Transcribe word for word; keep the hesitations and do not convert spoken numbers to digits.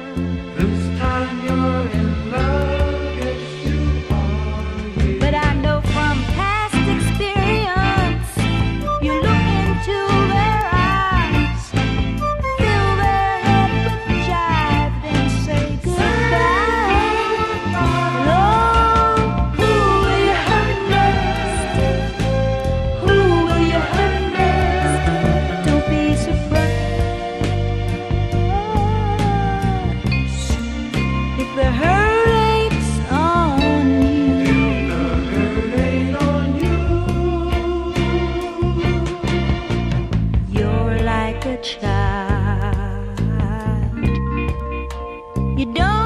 This time you're in love, yes you are. Yeah. But I know from past experience, you look into their eyes, fill their head with jive, then say goodbye. Oh, who will you hurt next? Who will you hurt next? Don't be surprised if the hurt aches on you. The hurt ain't on you. You're like a child. You don't